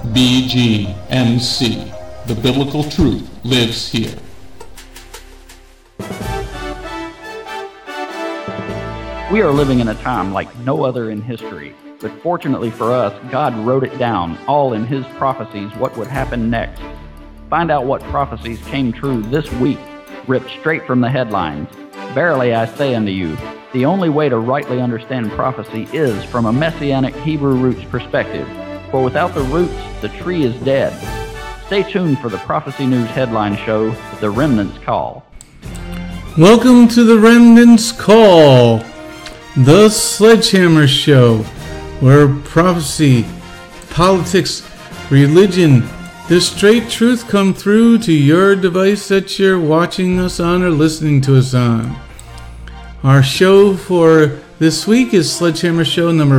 BGMC. The biblical truth lives here. We are living in a time like no other in history, but fortunately for us, God wrote it down, all in His prophecies, what would happen next. Find out what prophecies came true this week, ripped straight from the headlines. Verily I say unto you, the only way to rightly understand prophecy is from a messianic Hebrew roots perspective, for without the roots, the tree is dead. Stay tuned for the Prophecy News headline show, The Remnant's Call. Welcome to The Remnant's Call, the Sledgehammer Show, where prophecy, politics, religion, the straight truth come through to your device that you're watching us on or listening to us on. Our show for this week is Sledgehammer Show number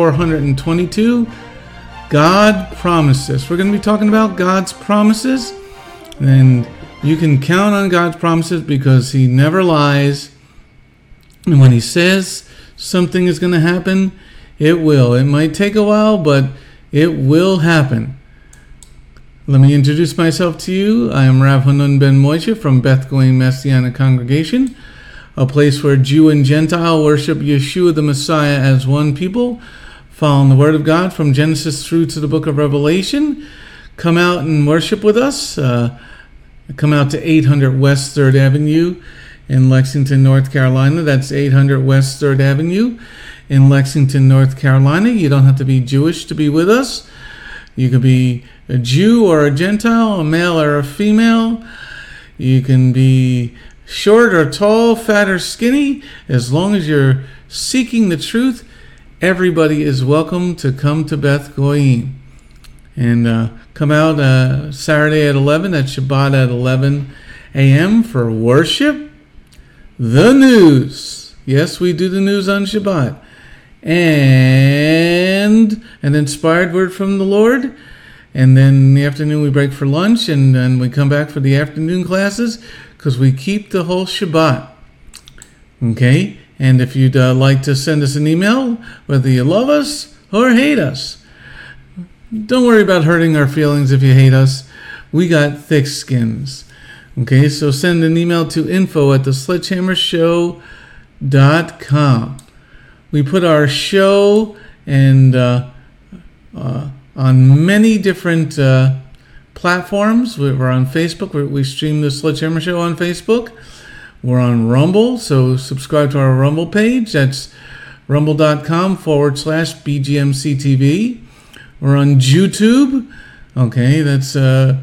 422, God Promises. We're going to be talking about God's promises, and you can count on God's promises because He never lies. And when He says something is going to happen, it will. It might take a while, but it will happen. Let me introduce myself to you. I am Rav Hanun Ben Moshe from Beth Goyim Messianic Congregation, a place where Jew and Gentile worship Yeshua the Messiah as one people, following the Word of God from Genesis through to the book of Revelation. Come out and worship with us. Come out to 800 West 3rd Avenue in Lexington, North Carolina. That's 800 West 3rd Avenue in Lexington, North Carolina. You don't have to be Jewish to be with us. You could be a Jew or a Gentile, a male or a female. You can be short or tall, fat or skinny. As long as you're seeking the truth, everybody is welcome to come to Beth Goyim. And come out Saturday at 11, at Shabbat at 11 a.m. for worship. The news. Yes, we do the news on Shabbat. And an inspired word from the Lord. And then in the afternoon we break for lunch, and then we come back for the afternoon classes because we keep the whole Shabbat. Okay? And if you'd like to send us an email, whether you love us or hate us, don't worry about hurting our feelings if you hate us. We got thick skins. Okay? So send an email to info@thesledgehammershow.com. We put our show and on many different platforms. We're on Facebook. We stream the Sledgehammer Show on Facebook. We're on Rumble, so subscribe to our Rumble page. That's rumble.com/BGMCTV. We're on YouTube. Okay, that's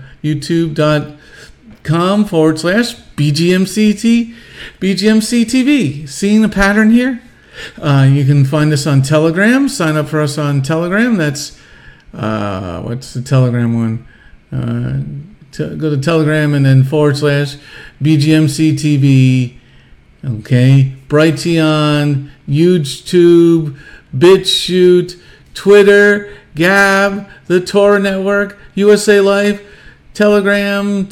youtube.com/BGMCTV. Seeing the pattern here? You can find us on Telegram. Sign up for us on Telegram. That's, what's the Telegram one? Go to Telegram and then /BGMCTV. Okay. Brighteon, YouTube, BitChute, Twitter, Gab, the Torah Network, USA Life, Telegram,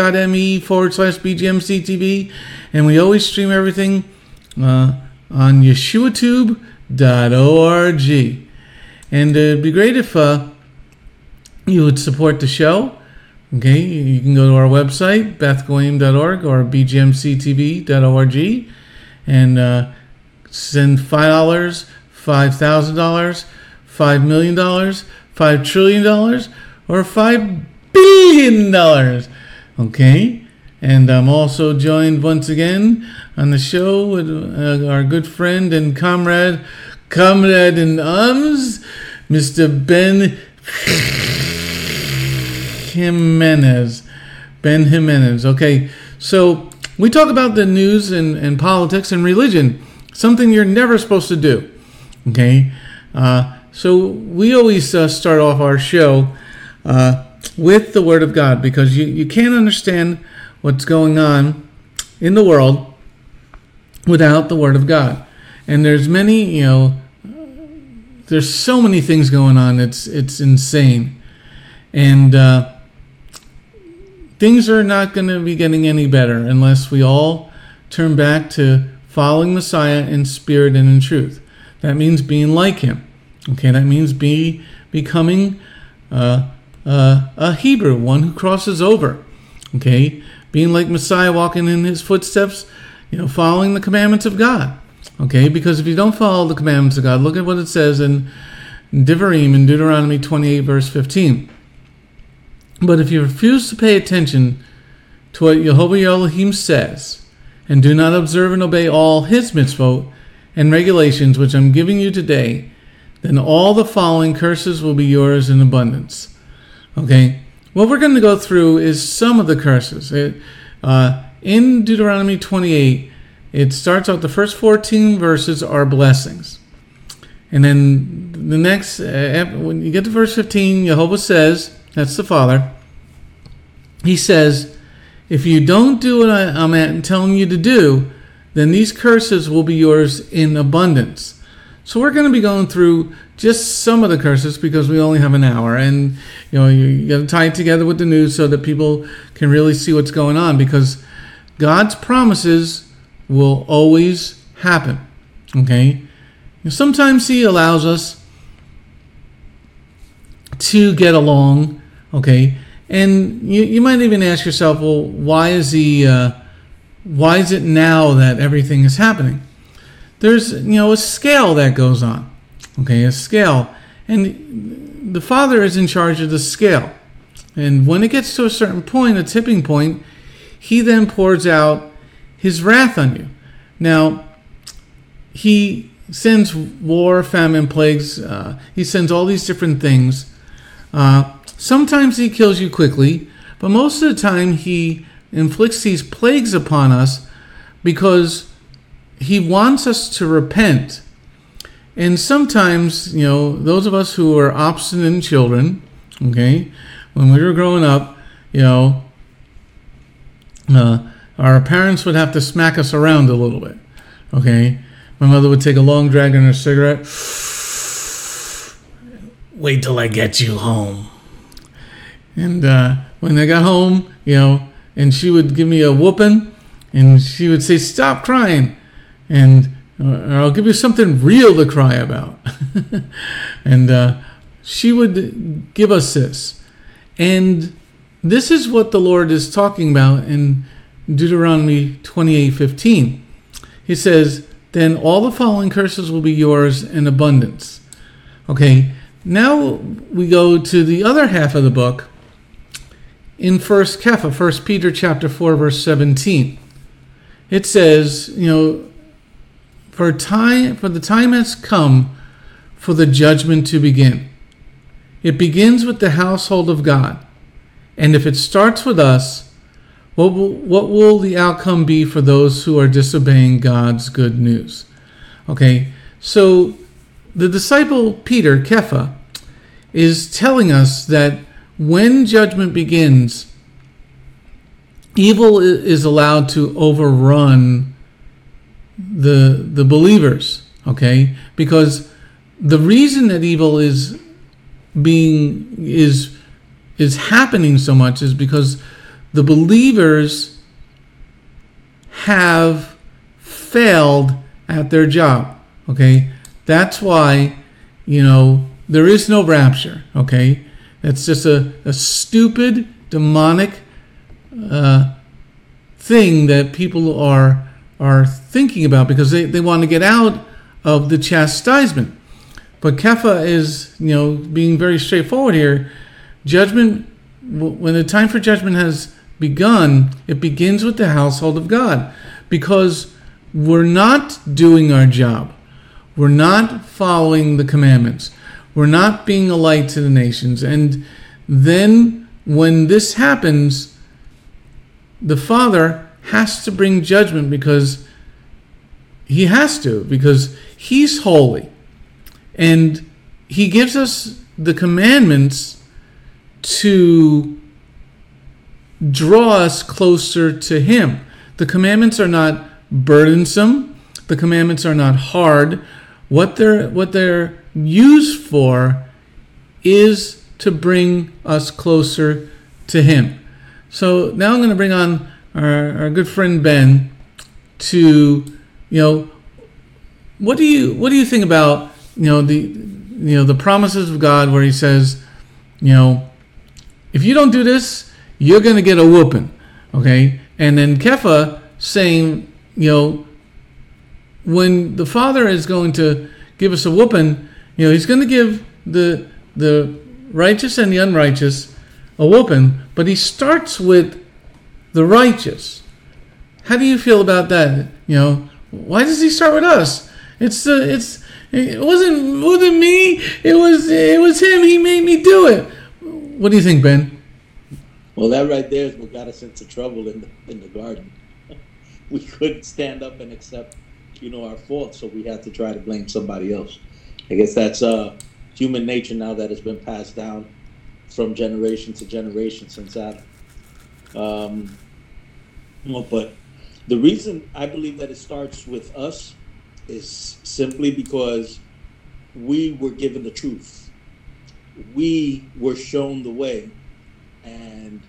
t.me/BGMCTV. And we always stream everything on yeshuatube.org. And it'd be great if you would support the show. Okay, you can go to our website, bethgoyim.org or bgmctv.org, and send $5, $5,000, $5 million, $5 trillion, or $5 billion. Okay? And I'm also joined once again on the show with our good friend and comrade in arms, Mr. Ben Jimenez. Ben Jimenez. Okay, so we talk about the news and politics and religion, something you're never supposed to do. Okay, so we always start off our show with the Word of God, because you can't understand what's going on in the world without the Word of God. And there's many, there's so many things going on. It's insane. And things are not going to be getting any better unless we all turn back to following Messiah in spirit and in truth. That means being like Him. Okay, that means becoming a Hebrew, one who crosses over. Okay, being like Messiah, walking in his footsteps, following the commandments of God. Okay, because if you don't follow the commandments of God, look at what it says in Devarim in Deuteronomy 28 verse 15. But if you refuse to pay attention to what Yehovah your Elohim says, and do not observe and obey all his mitzvot and regulations which I'm giving you today, then all the following curses will be yours in abundance. Okay, what we're going to go through is some of the curses. In Deuteronomy 28, it starts out, the first 14 verses are blessings. And then the next, when you get to verse 15, Yehovah says, that's the Father, he says, if you don't do what I'm telling you to do, then these curses will be yours in abundance. So we're going to be going through just some of the curses because we only have an hour. And, you got to tie it together with the news so that people can really see what's going on, because God's promises will always happen. Okay? Sometimes he allows us to get along. Okay? And you might even ask yourself, well, why is it now that everything is happening? There's, a scale that goes on. Okay, a scale. And the Father is in charge of the scale. And when it gets to a certain point, a tipping point, he then pours out his wrath on you. Now, he sends war, famine, plagues. He sends all these different things. Sometimes he kills you quickly, but most of the time he inflicts these plagues upon us because he wants us to repent. And sometimes, those of us who are obstinate children, okay, when we were growing up, our parents would have to smack us around a little bit, okay? My mother would take a long drag on her cigarette. Wait till I get you home. And when I got home, and she would give me a whooping, and she would say, stop crying, and I'll give you something real to cry about. And she would give us this. And this is what the Lord is talking about in Deuteronomy 28:15. He says, then all the following curses will be yours in abundance. Okay, now we go to the other half of the book in 1 Peter chapter 4, verse 17. It says, for the time has come for the judgment to begin. It begins with the household of God. And if it starts with us, what will the outcome be for those who are disobeying God's good news? Okay, so the disciple Peter, Kepha, is telling us that when judgment begins, evil is allowed to overrun the believers, okay? Because the reason that evil is happening so much is because the believers have failed at their job, okay? That's why, there is no rapture, okay? That's just a stupid, demonic thing that people are thinking about because they want to get out of the chastisement. But Kepha is, being very straightforward here. Judgment, when the time for judgment has begun, it begins with the household of God, because we're not doing our job. We're not following the commandments. We're not being a light to the nations. And then when this happens, the Father has to bring judgment because he has to, because he's holy. And he gives us the commandments to draw us closer to him. The commandments are not burdensome. The commandments are not hard. What they're used for is to bring us closer to him. So now I'm going to bring on our good friend Ben to, what do you think about, the promises of God where he says, if you don't do this, you're going to get a whooping. Okay? And then Kepha saying, when the Father is going to give us a whooping, he's going to give the righteous and the unrighteous a whooping, but he starts with the righteous. How do you feel about that? Why does he start with us? It wasn't me. It was him. He made me do it. What do you think, Ben? Well, that right there is what got us into trouble in the garden. We couldn't stand up and accept, our faults, so we had to try to blame somebody else. I guess that's human nature now that has been passed down from generation to generation since Adam. But the reason I believe that it starts with us is simply because we were given the truth. We were shown the way, and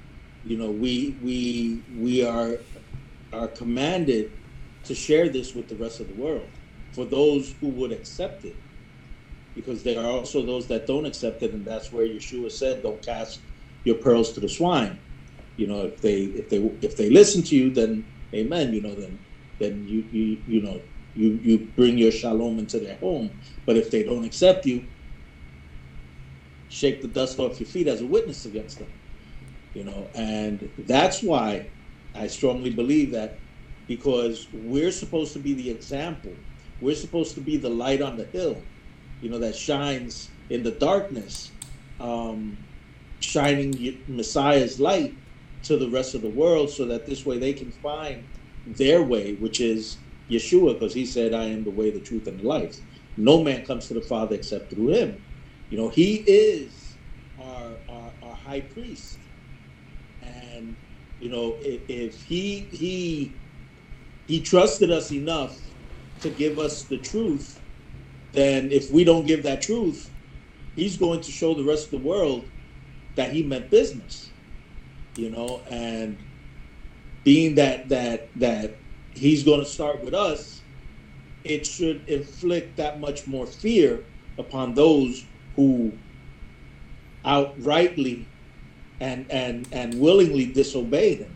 we are commanded to share this with the rest of the world for those who would accept it, because there are also those that don't accept it, and that's where Yeshua said, "Don't cast your pearls to the swine." If they listen to you, then amen. Then you bring your shalom into their home. But if they don't accept you, shake the dust off your feet as a witness against them. And that's why I strongly believe that, because we're supposed to be the example. We're supposed to be the light on the hill, that shines in the darkness, shining Messiah's light to the rest of the world, so that this way they can find their way, which is Yeshua, because he said, "I am the way, the truth, and the life. No man comes to the Father except through him." He is our high priest. And, if he trusted us enough to give us the truth, then if we don't give that truth, he's going to show the rest of the world that he meant business, and being that he's going to start with us, it should inflict that much more fear upon those who outrightly and willingly disobey him.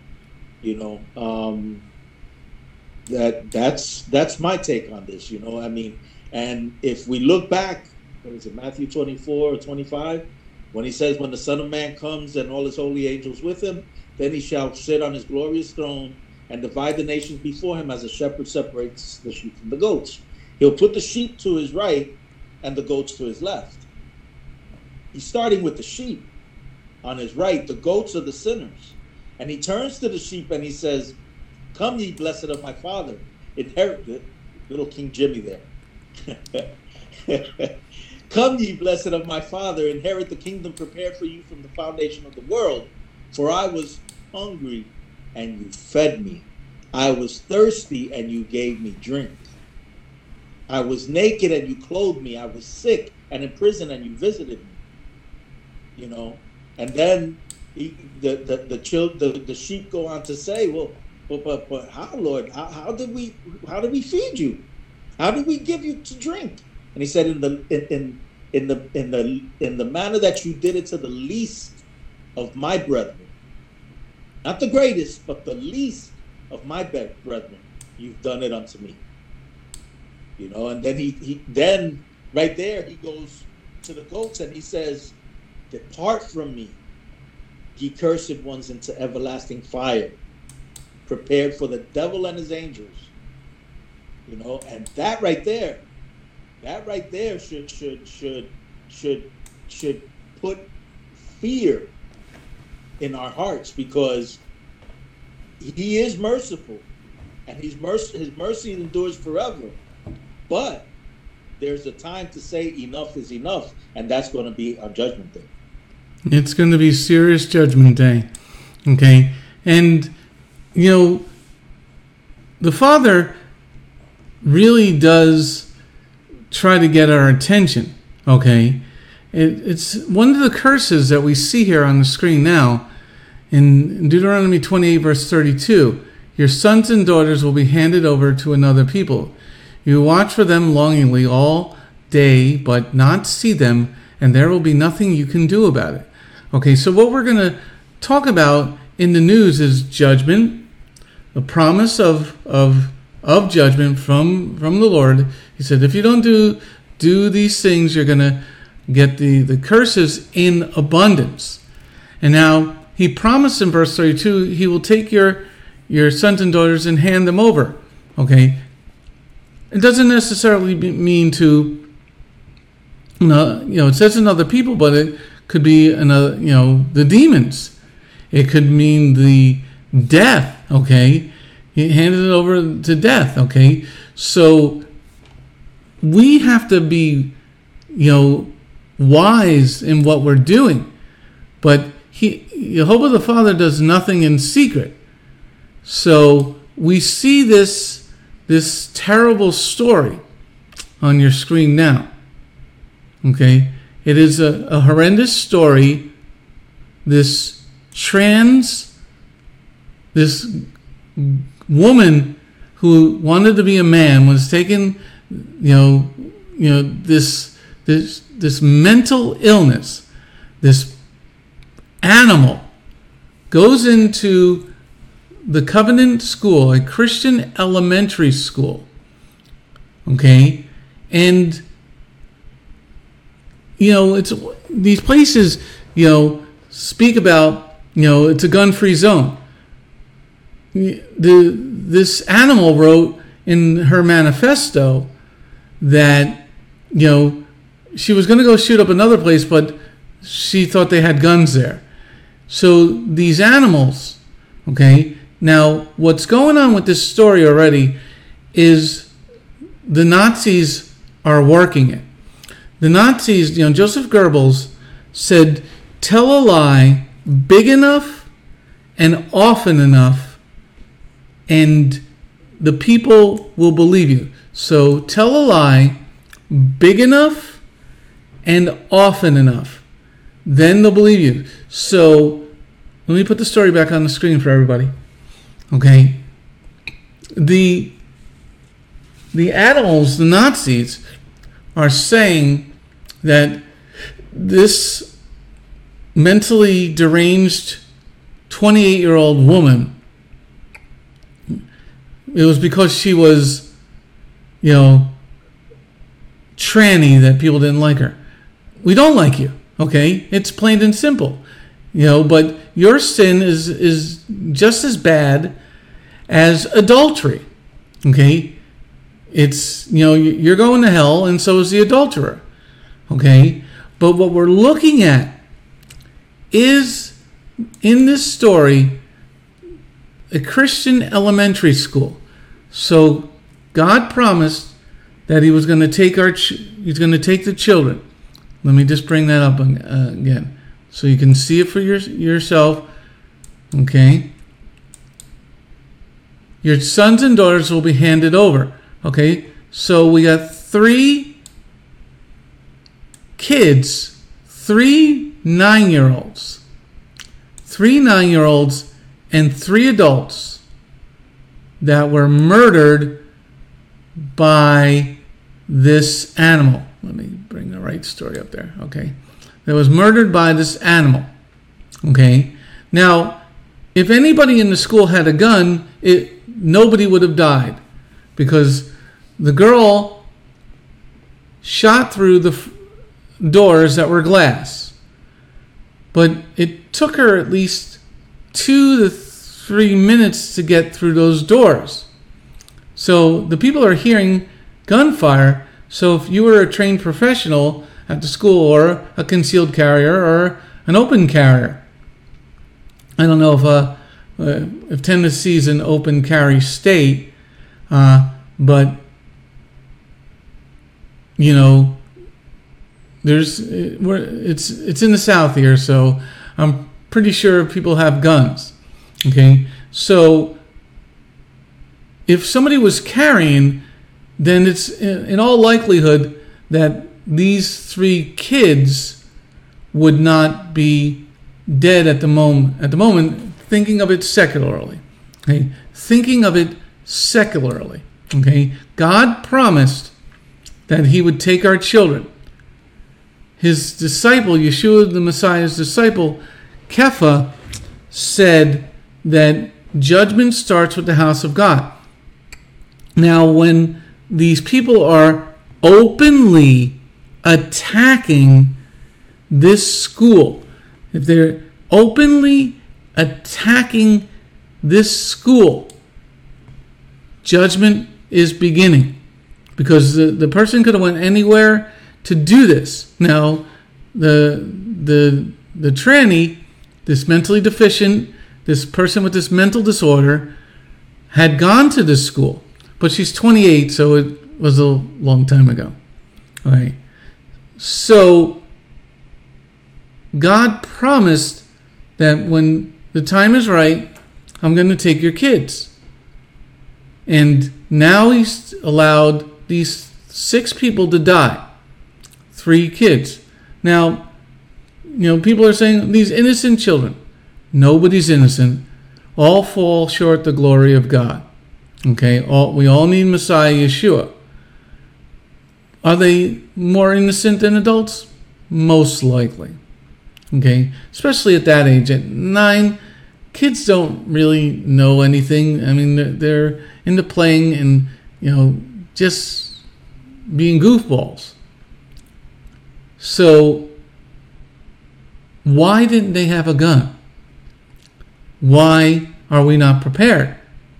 That's my take on this. And if we look back, what is it, Matthew 24 or 25, when he says, "When the Son of Man comes and all his holy angels with him, then he shall sit on his glorious throne and divide the nations before him as a shepherd separates the sheep from the goats. He'll put the sheep to his right and the goats to his left." He's starting with the sheep on his right. The goats are the sinners. And he turns to the sheep and he says, "Come ye blessed of my Father, inherit it." Little King Jimmy there. "Come ye blessed of my Father, inherit the kingdom prepared for you from the foundation of the world. For I was hungry and you fed me. I was thirsty and you gave me drink. I was naked and you clothed me. I was sick and in prison and you visited me." And then the sheep go on to say, "Well, but how, Lord? How did we feed you? How did we give you to drink?" And he said, in the manner that you did it to the least of my brethren, not the greatest, but the least of my brethren, you've done it unto me. And then he then right there he goes to the goats and he says, "Depart from me, ye cursed ones, into everlasting fire, prepared for the devil and his angels." And that right there should put fear in our hearts, because he is merciful and his mercy endures forever. But there's a time to say enough is enough, and that's going to be on Judgment Day. It's going to be serious Judgment Day. Okay? And, the Father really does try to get our attention. Okay? It's one of the curses that we see here on the screen now. In Deuteronomy 28, verse 32, "Your sons and daughters will be handed over to another people. You watch for them longingly all day, but not see them, and there will be nothing you can do about it. Okay, so what we're going to talk about in the news is judgment, the promise of judgment from the Lord. He said, if you don't do these things, you're going to get the curses in abundance. And now he promised in verse 32, he will take your sons and daughters and hand them over. Okay, it doesn't necessarily mean to, it says in other people, but it could be another, the demons. It could mean the death. Okay, he handed it over to death. Okay, so we have to be, wise in what we're doing. But Jehovah the Father does nothing in secret. So we see this terrible story on your screen now. Okay, it is a horrendous story. This woman who wanted to be a man was taken, this mental illness, this animal goes into the Covenant School, a Christian elementary school. Okay, and it's these places, speak about, it's a gun-free zone. This animal wrote in her manifesto that, she was going to go shoot up another place, but she thought they had guns there. So these animals, okay, now what's going on with this story already is the Nazis are working it. The Nazis, Joseph Goebbels said, tell a lie big enough and often enough, and the people will believe you. So tell a lie big enough and often enough, then they'll believe you. So let me put the story back on the screen for everybody. Okay, the animals, the Nazis, are saying that this mentally deranged 28-year-old woman, it was because she was, tranny that people didn't like her. We don't like you, okay? It's plain and simple, but your sin is just as bad as adultery, okay? It's, you're going to hell, and so is the adulterer, okay? But what we're looking at is, in this story, a Christian elementary school. So God promised that he was going to take he's going to take the children. Let me just bring that up again so you can see it for yourself, okay? Your sons and daughters will be handed over. Okay, so we got 3 kids, 3 9-year-olds, 3 9-year-olds, and 3 adults that were murdered by this animal. Let me bring the right story up there. Okay, that was murdered by this animal. Okay, now if anybody in the school had a gun, nobody would have died, because the girl shot through the doors that were glass. But it took her at least 2 to 3 minutes to get through those doors. So the people are hearing gunfire. So if you were a trained professional at the school, or a concealed carrier, or an open carrier, I don't know if Tennessee's an open carry state, but it's in the South here, so I'm pretty sure people have guns. Okay, so if somebody was carrying, then it's in all likelihood that these 3 kids would not be dead at the moment. At the moment, thinking of it secularly. Okay, thinking of it secularly. Okay, God promised that he would take our children. his disciple, Yeshua the Messiah's disciple, Kepha, said that judgment starts with the house of God. Now, when these people are openly attacking this school, if they're openly attacking this school, judgment is beginning. Because the person could have went anywhere to do this. Now, the tranny, this mentally deficient, this person with this mental disorder, had gone to this school. But she's 28, so it was a long time ago. All right. So, God promised that when the time is right, I'm going to take your kids. And now he's allowed these 6 people to die. 3 kids. Now, people are saying these innocent children. Nobody's innocent. All fall short the glory of God. Okay, we all need Messiah Yeshua. Are they more innocent than adults? Most likely. Okay, especially at that age. At 9, kids don't really know anything. I mean, they're into playing and, just being goofballs. So, why didn't they have a gun? Why are we not prepared?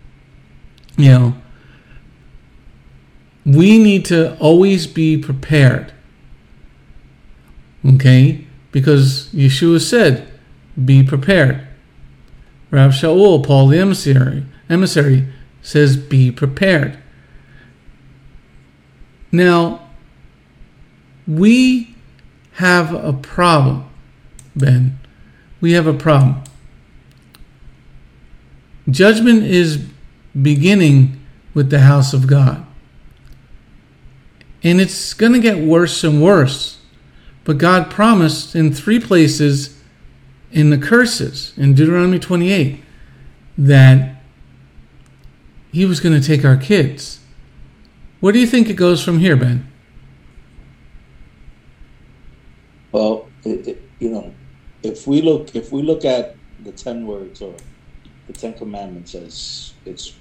We need to always be prepared. Okay? Because Yeshua said, be prepared. Rav Shaul, Paul the emissary, says, be prepared. Now, we have a problem, Ben. We have a problem. Judgment is beginning with the house of God. And it's going to get worse and worse. But God promised in 3 places in the curses, in Deuteronomy 28, that he was going to take our kids. Where do you think it goes from here, Ben? Well, if we look at the 10 words or the 10 commandments as it's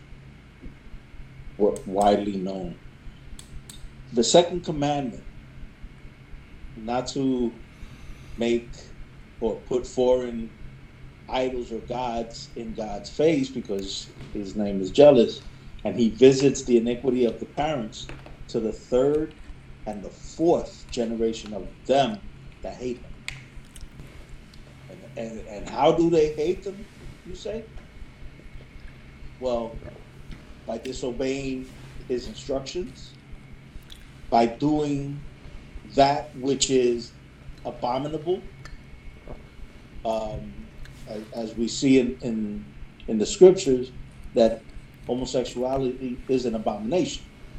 widely known, the second commandment, not to make or put foreign idols or gods in God's face because his name is jealous, and he visits the iniquity of the parents to the 3rd and the 4th generation of them that hate him. And how do they hate them, you say? Well, by disobeying his instructions, by doing that which is abominable, as we see in the scriptures, that homosexuality is an abomination.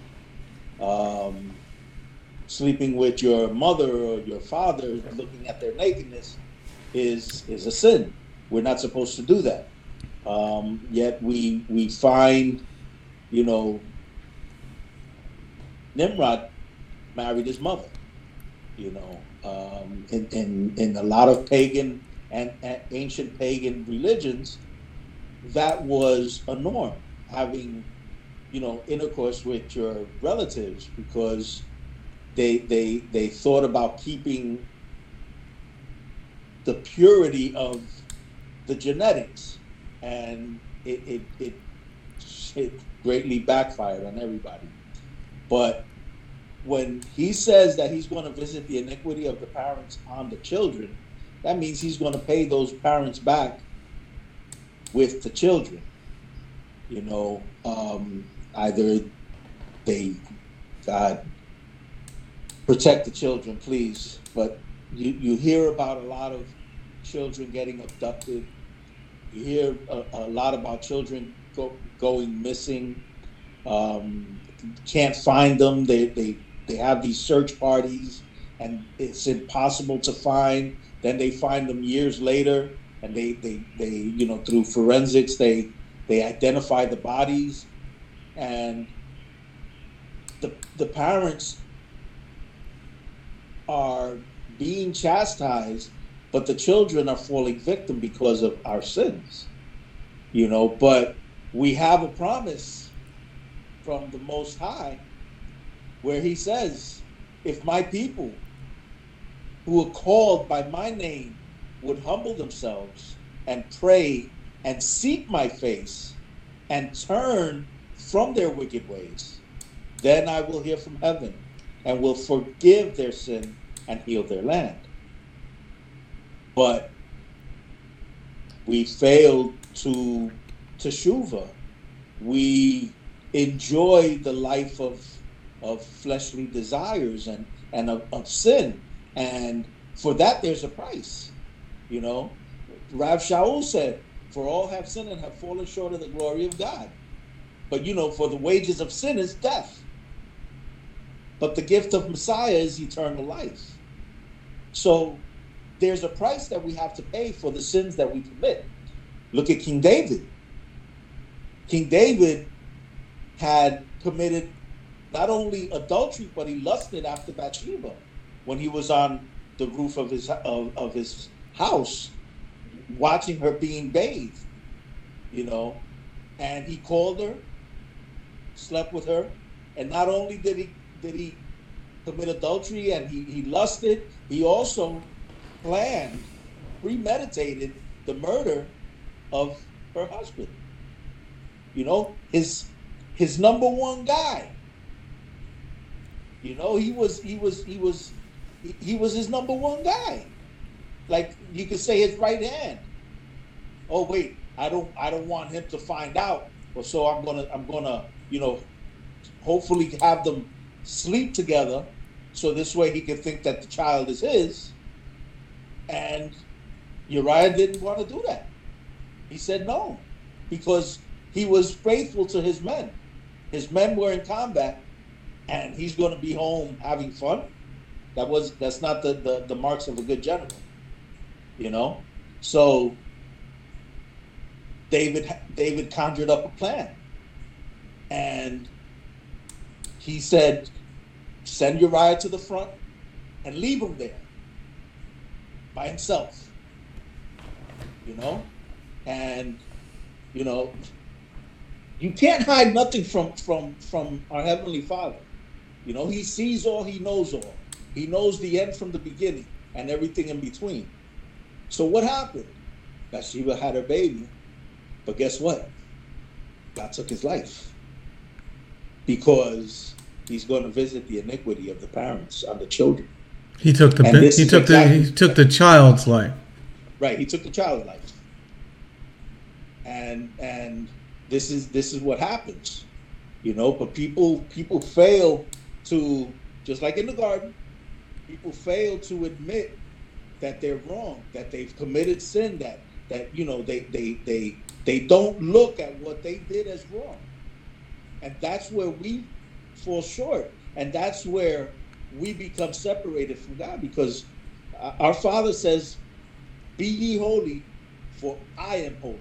Sleeping with your mother or your father, looking at their nakedness, is a sin. We're not supposed to do that. Yet we find, Nimrod married his mother. In a lot of pagan and ancient pagan religions, that was a norm, having, intercourse with your relatives, because they thought about keeping the purity of the genetics, and it greatly backfired on everybody. But when he says that he's going to visit the iniquity of the parents on the children, that means he's going to pay those parents back with the children. Either God protect the children, please. But you hear about a lot of children getting abducted. You hear a lot about children going missing. Can't find them. They have these search parties, and it's impossible to find. Then they find them years later, and they through forensics they identify the bodies, and the parents are being chastised, but the children are falling victim because of our sins. But we have a promise from the Most High where he says, if my people who are called by my name would humble themselves and pray and seek my face and turn from their wicked ways, then I will hear from heaven and will forgive their sin and heal their land. But we failed to teshuva. We enjoy the life of fleshly desires and of sin. And for that, there's a price. Rav Shaul said, for all have sinned and have fallen short of the glory of God. But, for the wages of sin is death. But the gift of Messiah is eternal life. So there's a price that we have to pay for the sins that we commit. Look at King David. King David had committed not only adultery, but he lusted after Bathsheba when he was on the roof of his house, watching her being bathed, and he called her, slept with her, and not only did he commit adultery and he lusted, he also planned, premeditated the murder of her husband. His number one guy. He was his number one guy. Like you could say his right hand. Oh wait, I don't want him to find out. So I'm gonna hopefully have them sleep together, so this way he can think that the child is his. And Uriah didn't want to do that. He said no, because he was faithful to his men. His men were in combat, and he's going to be home having fun. That's not the marks of a good general, So David conjured up a plan, and he said, send Uriah to the front and leave him there by himself, and you can't hide nothing from our Heavenly Father. He sees all, he knows all. He knows the end from the beginning and everything in between. So what happened? Bathsheba had her baby, but guess what? God took his life, because he's going to visit the iniquity of the parents on the children. He took the child's life. Right, he took the child's life. And this is what happens. But people fail to, just like in the garden, people fail to admit that they're wrong, that they've committed sin, that they don't look at what they did as wrong. And that's where we fall short. And that's where we become separated from God, because our Father says, be ye holy, for I am holy.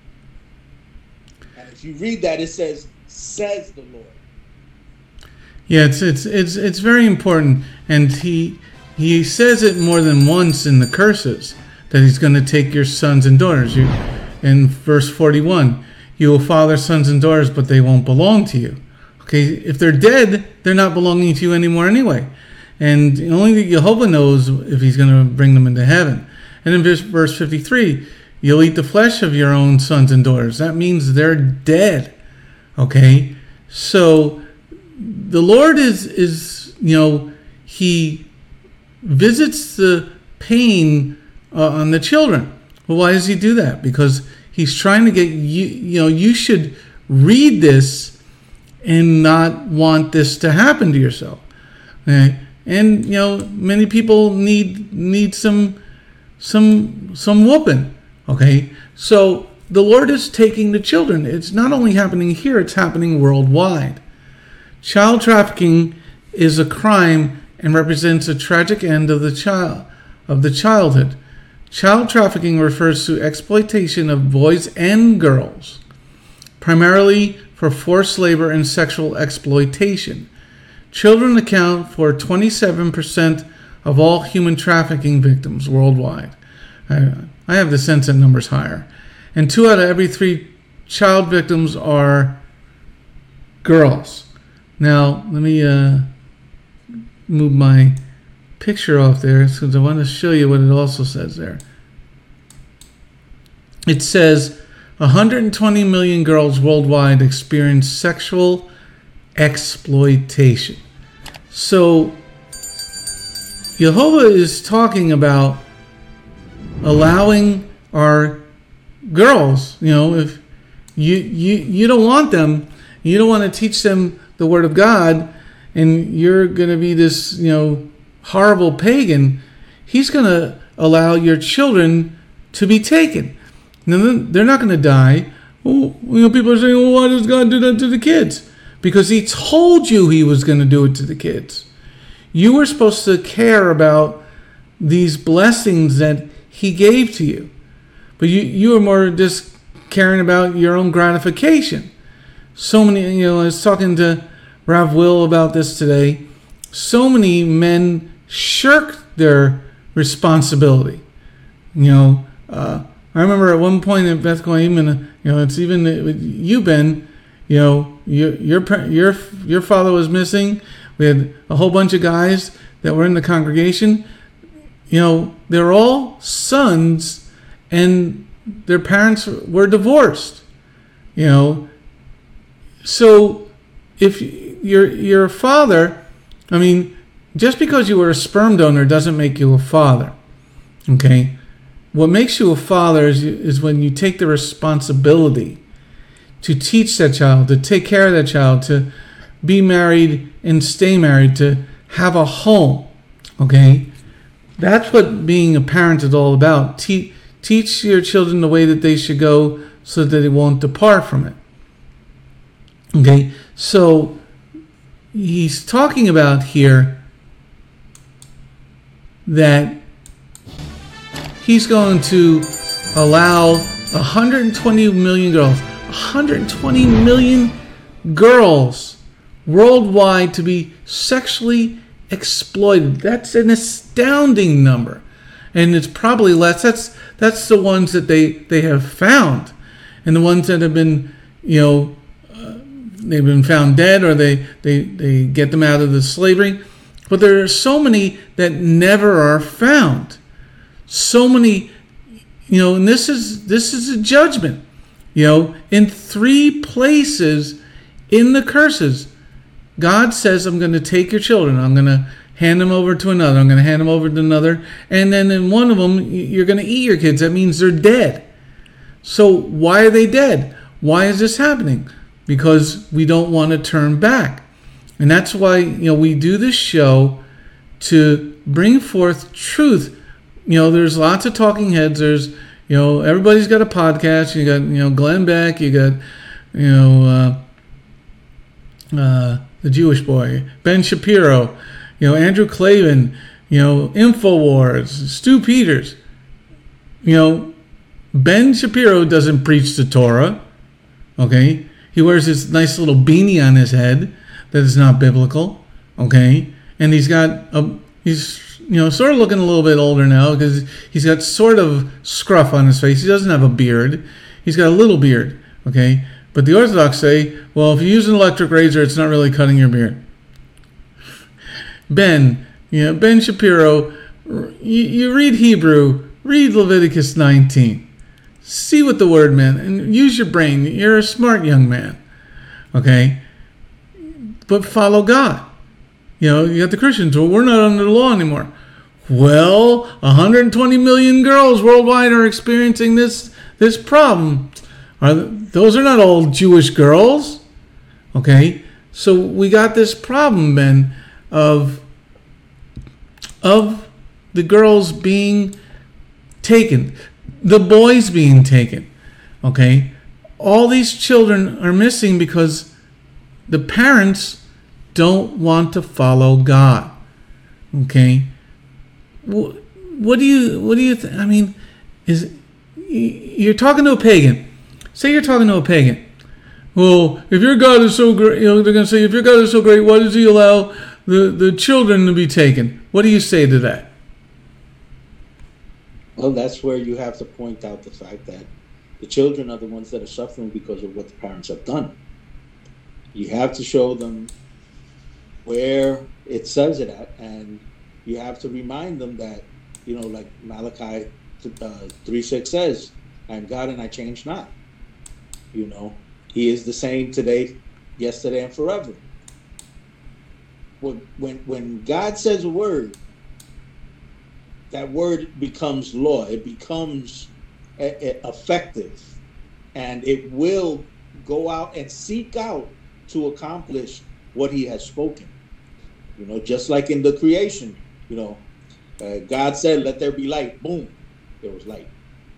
And if you read that, it says the Lord. Yeah, it's very important, and he says it more than once in the curses, that he's going to take your sons and daughters. In verse 41, you will father sons and daughters, but they won't belong to you. Okay, if they're dead, they're not belonging to you anymore anyway. And only Jehovah knows if he's going to bring them into heaven. And in verse 53, you'll eat the flesh of your own sons and daughters. That means they're dead. Okay, so the Lord is he visits the pain on the children. Well, why does he do that? Because he's trying to get you. You should read this and not want this to happen to yourself. Okay? And many people need some whooping. Okay, so the Lord is taking the children. It's not only happening here; it's happening worldwide. Child trafficking is a crime and represents a tragic end of the childhood. Child trafficking refers to exploitation of boys and girls, primarily for forced labor and sexual exploitation. Children account for 27% of all human trafficking victims worldwide. I have the sense that number's higher. And 2 out of every 3 child victims are girls. Now, let me move my picture off there because I want to show you what it also says there. It says 120 million girls worldwide experience sexual exploitation. So Jehovah is talking about allowing our girls, if you don't want them, you don't want to teach them the Word of God, and you're going to be this, horrible pagan, he's going to allow your children to be taken. Now, they're not going to die. Well, people are saying, well, why does God do that to the kids? Because he told you he was going to do it to the kids. You were supposed to care about these blessings that he gave to you. But you were more just caring about your own gratification. So many, I was talking to Rav Will about this today. So many men shirk their responsibility. I remember at one point in Beth Goim, it's even you, Ben. Your father was missing. We had a whole bunch of guys that were in the congregation. They're all sons, and their parents were divorced. So if you're a father, just because you were a sperm donor doesn't make you a father. Okay. What makes you a father is when you take the responsibility to teach that child, to take care of that child, to be married and stay married, to have a home. Okay? That's what being a parent is all about. Teach your children the way that they should go so that they won't depart from it. Okay? So he's talking about here that he's going to allow 120 million girls, 120 million girls worldwide to be sexually exploited. That's an astounding number. And it's probably less. That's the ones that they have found. And the ones that have been, they've been found dead, or they get them out of the slavery. But there are so many that never are found. So many, and this is a judgment. In 3 places in the curses, God says, I'm going to take your children. I'm going to hand them over to another. I'm going to hand them over to another. And then in one of them, you're going to eat your kids. That means they're dead. So why are they dead? Why is this happening? Because we don't want to turn back. And that's why, we do this show to bring forth truth. There's lots of talking heads. There's, everybody's got a podcast. You got, Glenn Beck. You got, the Jewish boy, Ben Shapiro, Andrew Klavan, InfoWars, Stu Peters. Ben Shapiro doesn't preach the Torah. Okay? He wears this nice little beanie on his head that is not biblical. Okay? And he's sort of looking a little bit older now because he's got sort of scruff on his face. He doesn't have a beard. He's got a little beard. Okay? But the Orthodox say, well, if you use an electric razor, it's not really cutting your beard. Ben Shapiro, you read Hebrew, read Leviticus 19. See what the word meant and use your brain. You're a smart young man. Okay? But follow God. You got the Christians. Well, we're not under the law anymore. Well, 120 million girls worldwide are experiencing this problem. Those are not all Jewish girls. Okay? So we got this problem, Ben, of the girls being taken, the boys being taken. Okay? All these children are missing because the parents don't want to follow God. Okay? What do you think? You're talking to a pagan. Say you're talking to a pagan. Well, if your God is so great, they're going to say, if your God is so great, why does he allow the children to be taken. What do you say to that? Well, that's where you have to point out the fact that the children are the ones that are suffering because of what the parents have done. You have to show them where it says it at, and you have to remind them that, like Malachi 3:6 says, I am God and I change not. He is the same today, yesterday, and forever. When God says a word, that word becomes law. It becomes effective, and it will go out and seek out to accomplish what he has spoken. Just like in the creation, God said, let there be light. Boom, there was light.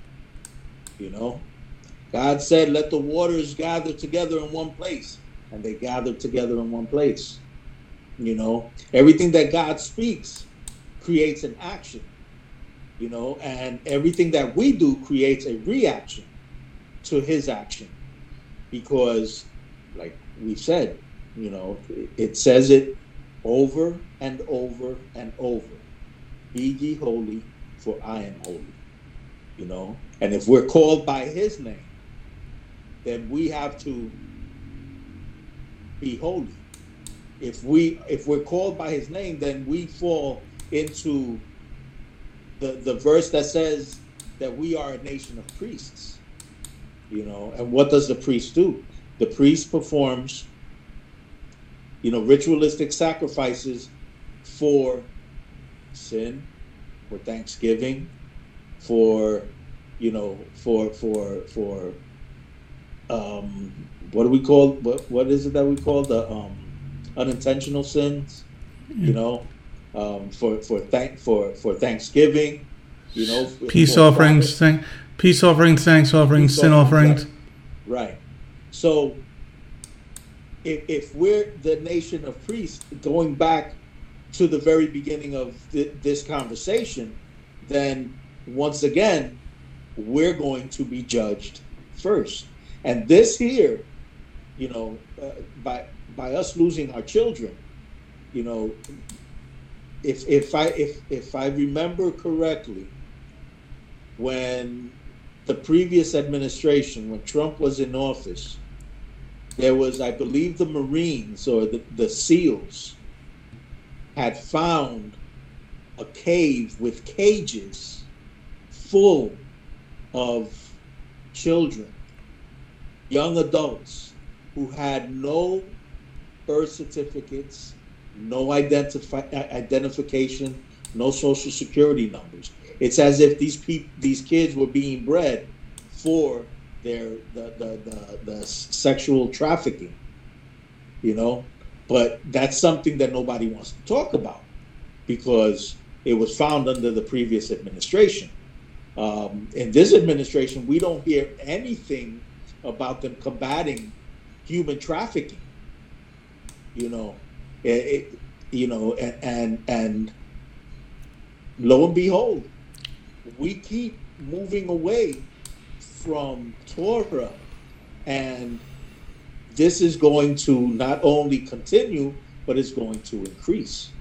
God said, let the waters gather together in one place, and they gathered together in one place. Everything that God speaks creates an action, and everything that we do creates a reaction to his action. Because, like we said, it says it over and over and over. Be ye holy, for I am holy. And if we're called by his name, then we have to be holy. If we're called by his name, then we fall into the verse that says that we are a nation of priests. And what does the priest do? The priest performs ritualistic sacrifices for sin, for thanksgiving, for what do we call what is it that we call the unintentional sins? For Thanksgiving, peace offerings, thanks offerings, sin offerings. Right. So if we're the nation of priests, going back to the very beginning of this conversation, then once again, we're going to be judged first. And this here, by us losing our children, if I remember correctly, when the previous administration, when Trump was in office, there was, I believe, the Marines or the SEALs had found a cave with cages full of children, young adults who had no birth certificates, no identification, no social security numbers. It's as if these kids were being bred for the sexual trafficking, But that's something that nobody wants to talk about because it was found under the previous administration. In this administration, we don't hear anything about them combating human trafficking. And lo and behold, we keep moving away from Torah, and this is going to not only continue, but it's going to increase.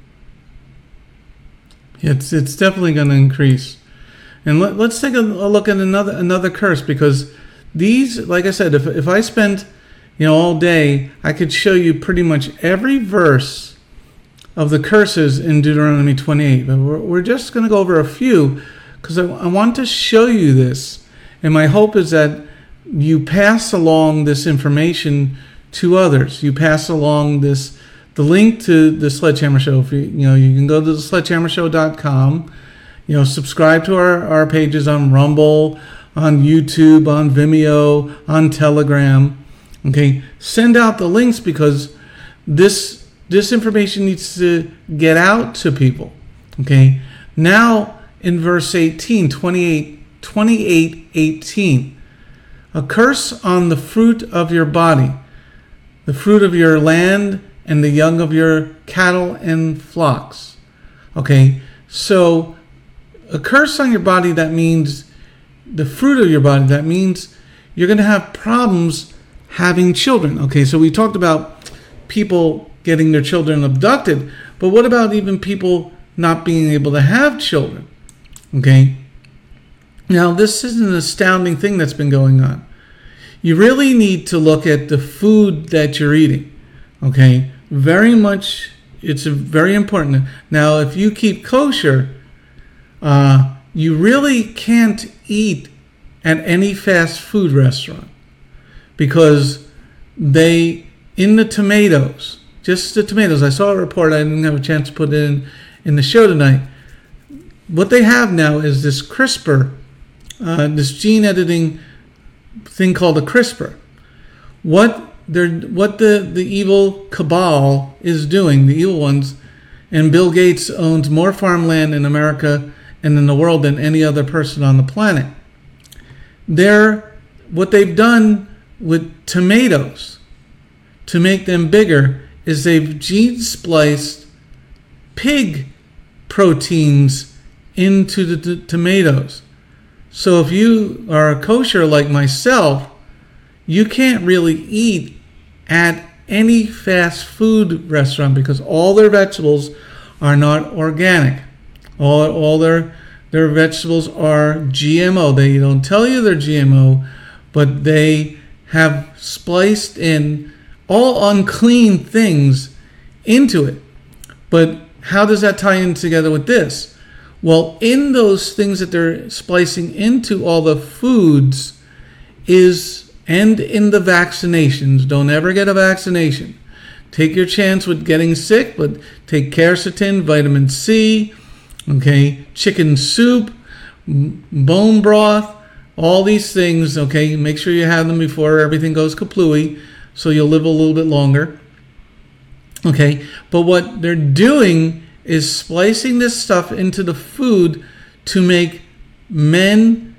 It's definitely going to increase. And let's take a look at another curse, because these, like I said, if I spent all day, I could show you pretty much every verse of the curses in Deuteronomy 28. But we're just going to go over a few because I want to show you this. And my hope is that you pass along this information to others. You pass along the link to the Sledgehammer Show. If you can go to thesledgehammershow.com. Subscribe to our pages on Rumble, on YouTube, on Vimeo, on Telegram. Okay, send out the links because this information needs to get out to people. Okay, now in verse 28:18, a curse on the fruit of your body, the fruit of your land, and the young of your cattle and flocks. Okay, so a curse on your body, that means the fruit of your body, that means you're going to have problems having children. Okay, so we talked about people getting their children abducted, but what about even people not being able to have children? Okay. Now, this is an astounding thing that's been going on. You really need to look at the food that you're eating. Okay. Very much, it's very important. Now, if you keep kosher, you really can't eat at any fast food restaurant, because in the tomatoes, just the tomatoes, I saw a report, I didn't have a chance to put it in the show tonight. What they have now is this CRISPR, this gene editing thing called a CRISPR. What the evil cabal is doing, the evil ones, and Bill Gates owns more farmland in America and in the world than any other person on the planet. What they've done with tomatoes to make them bigger is they've gene spliced pig proteins into the tomatoes. So if you are kosher like myself, you can't really eat at any fast food restaurant because all their vegetables are not organic. All their vegetables are GMO. They don't tell you they're GMO, but they have spliced in all unclean things into it. But how does that tie in together with this? Well, in those things that they're splicing into all the foods and in the vaccinations. Don't ever get a vaccination. Take your chance with getting sick, but take quercetin, vitamin C, okay, chicken soup, bone broth, all these things, okay. Make sure you have them before everything goes kaplooey, so you'll live a little bit longer. Okay, but what they're doing is splicing this stuff into the food to make men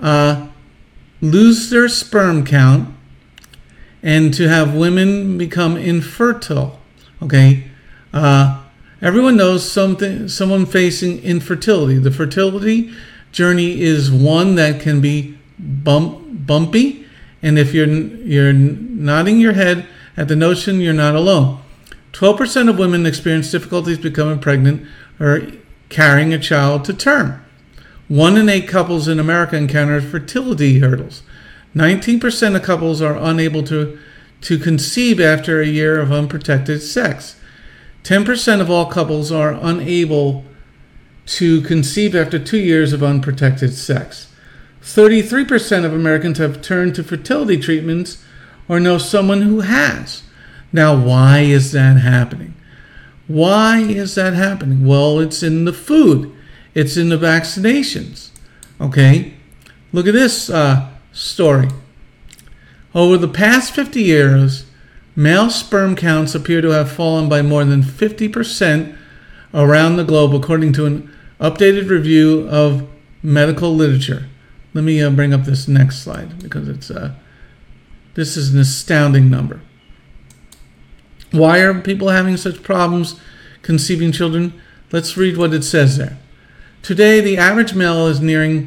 lose their sperm count and to have women become infertile. Okay, everyone knows someone facing infertility. The fertility journey is one that can be bumpy, and if you're nodding your head at the notion, you're not alone. 12% of women experience difficulties becoming pregnant or carrying a child to term. 1 in 8 couples in America encounter fertility hurdles. 19% of couples are unable to conceive after a year of unprotected sex. 10% of all couples are unable to conceive after 2 years of unprotected sex. 33% of Americans have turned to fertility treatments or know someone who has. Now, why is that happening? Why is that happening? Well, it's in the food. It's in the vaccinations. Okay? Look at this story. Over the past 50 years, male sperm counts appear to have fallen by more than 50% around the globe, according to an updated review of medical literature. Let me bring up this next slide because this is an astounding number. Why are people having such problems conceiving children? Let's read what it says there. Today, the average male is nearing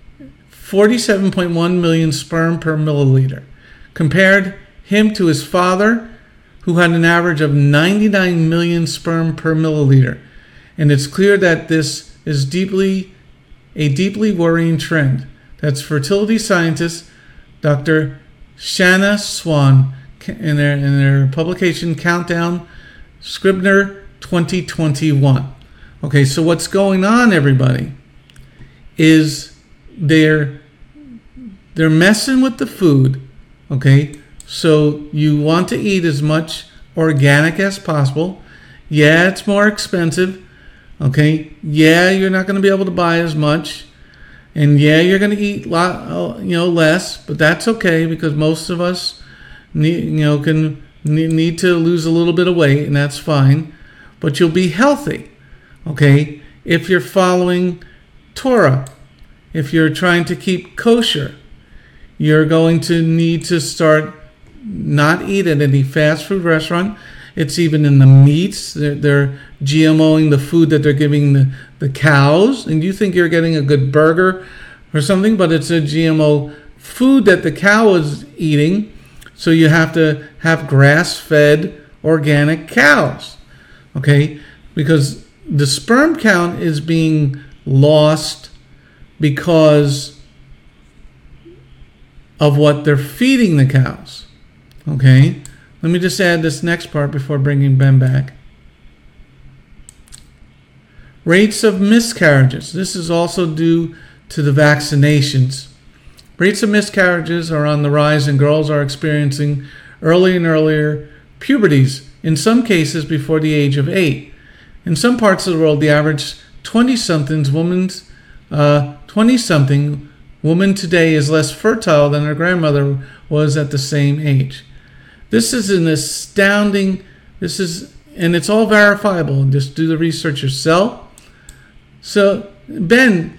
47.1 million sperm per milliliter. Compared him to his father, who had an average of 99 million sperm per milliliter. And it's clear that this is a deeply worrying trend. That's fertility scientist Dr. Shanna Swan in their publication Countdown Scribner 2021. Okay, so what's going on, everybody, is they're messing with the food. Okay, so you want to eat as much organic as possible. Yeah, it's more expensive. Okay, yeah, you're not going to be able to buy as much, and yeah, you're going to eat less, but that's okay because most of us need to lose a little bit of weight, and that's fine. But you'll be healthy. Okay, if you're following Torah, if you're trying to keep kosher, you're going to need to start not eat at any fast food restaurant. It's even in the meats. They're GMOing the food that they're giving the cows. And you think you're getting a good burger or something, but it's a GMO food that the cow is eating. So you have to have grass-fed organic cows. Okay? Because the sperm count is being lost because of what they're feeding the cows. Okay? Let me just add this next part before bringing Ben back. Rates of miscarriages. This is also due to the vaccinations. Rates of miscarriages are on the rise, and girls are experiencing early and earlier puberties, in some cases before the age of 8. In some parts of the world, the average 20-something woman today is less fertile than her grandmother was at the same age. This is an astounding, and it's all verifiable. Just do the research yourself. So, Ben,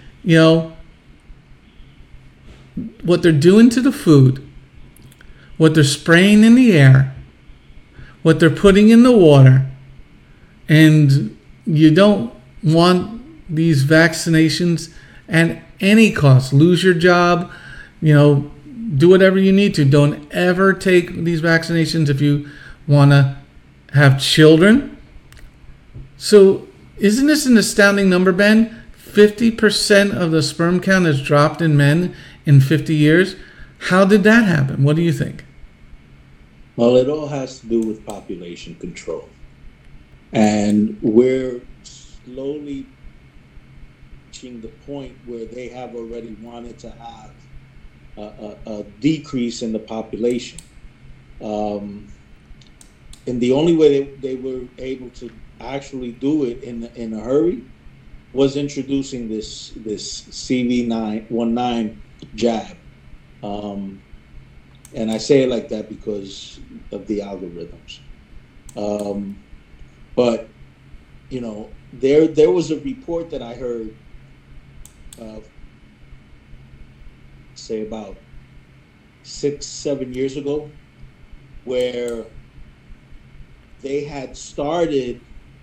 what they're doing to the food, what they're spraying in the air, what they're putting in the water, and you don't want these vaccinations at any cost. Lose your job, do whatever you need to. Don't ever take these vaccinations if you want to have children. So isn't this an astounding number, Ben? 50% of the sperm count has dropped in men in 50 years. How did that happen? What do you think? Well, it all has to do with population control. And we're slowly reaching the point where they have already wanted to have a decrease in the population. And the only way they were able to actually do it in a hurry was introducing this CV19 jab. And I say it like that because of the algorithms. But, there was a report that I heard, say about 6-7 years ago, where they had started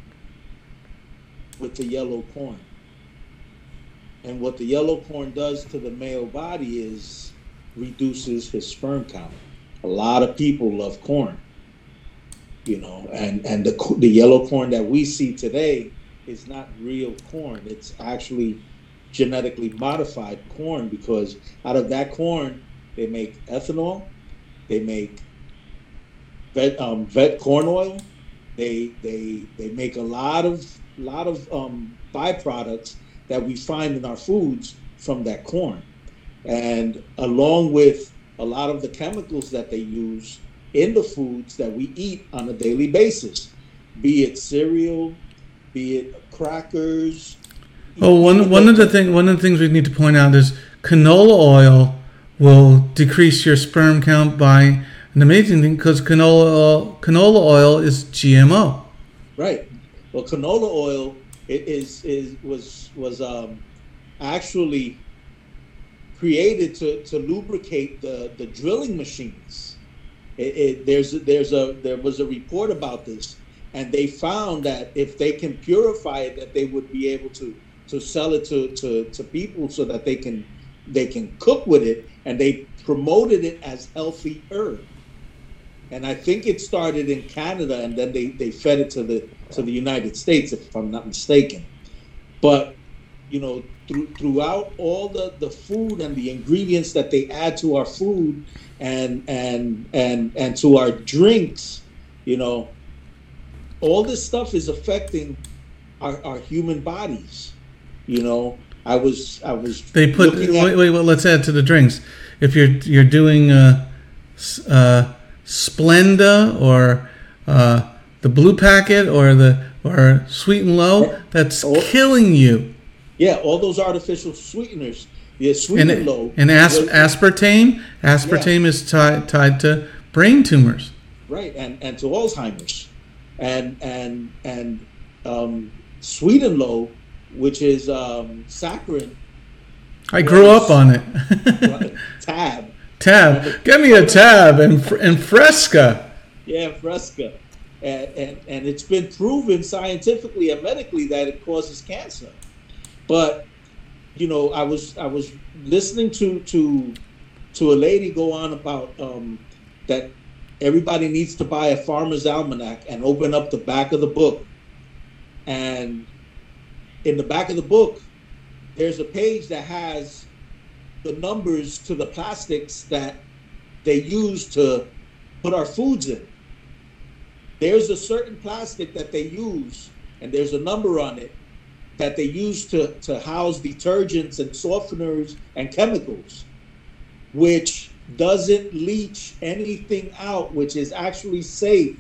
with the yellow corn. And what the yellow corn does to the male body is reduces his sperm count. A lot of people love corn, and the yellow corn that we see today is not real corn. It's actually genetically modified corn, because out of that corn they make ethanol, they make vet corn oil, they make a lot of byproducts that we find in our foods from that corn. And along with a lot of the chemicals that they use in the foods that we eat on a daily basis, be it cereal, be it crackers. Oh, one of the things we need to point out is canola oil will decrease your sperm count by an amazing thing, because canola oil is GMO. Right. Well, canola oil was actually created to lubricate the drilling machines. There was a report about this, and they found that if they can purify it, that they would be able to sell it to people so that they can cook with it, and they promoted it as healthy herb. And I think it started in Canada, and then they fed it to the United States, if I'm not mistaken. But throughout all the food and the ingredients that they add to our food and to our drinks, all this stuff is affecting our human bodies. I was they put wait, let's add to the drinks. If you're doing Splenda or the blue packet or Sweet and Low, that's killing you. Yeah, all those artificial sweeteners. Yeah, Sweet and Low. And aspartame is tied to brain tumors. Right, and to Alzheimer's. And Sweet and Low, which is saccharin. I grew up on it. Tab. Give me a Tab and Fresca. Yeah, Fresca. And it's been proven scientifically and medically that it causes cancer. But I was listening to a lady go on about that everybody needs to buy a Farmer's Almanac and open up the back of the book. And in the back of the book, there's a page that has the numbers to the plastics that they use to put our foods in. There's a certain plastic that they use, and there's a number on it that they use to house detergents and softeners and chemicals, which doesn't leach anything out, which is actually safe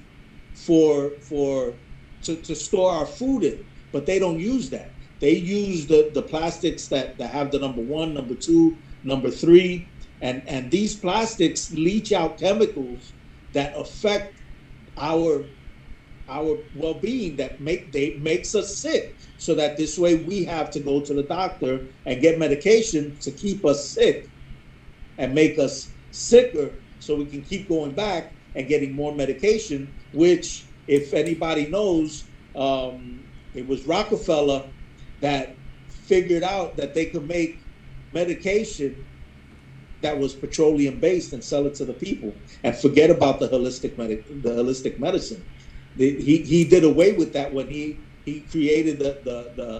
to store our food in. But they don't use that. They use the plastics that have the number 1, number 2, number 3, and these plastics leach out chemicals that affect our well-being, that makes us sick, so that this way we have to go to the doctor and get medication to keep us sick and make us sicker, so we can keep going back and getting more medication, which, if anybody knows, it was Rockefeller that figured out that they could make medication that was petroleum based and sell it to the people and forget about the holistic medicine. He did away with that when he created the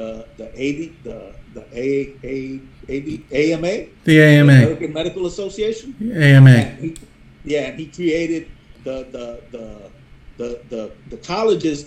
AMA, the American Medical Association, AMA. And he created the colleges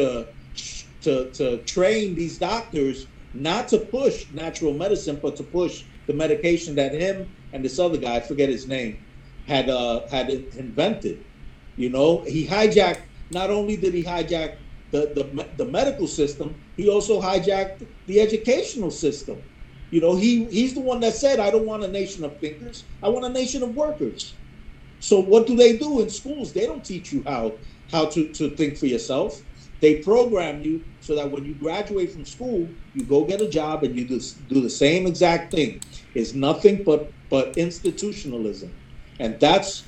to train these doctors not to push natural medicine, but to push the medication that him and this other guy, I forget his name, had invented. You know, he hijacked. Not only did he hijack the medical system, he also hijacked the educational system. You know, he's the one that said, "I don't want a nation of thinkers. I want a nation of workers." So what do they do in schools? They don't teach you how to think for yourself. They program you so that when you graduate from school, you go get a job and you do the same exact thing. It's nothing but institutionalism, and that's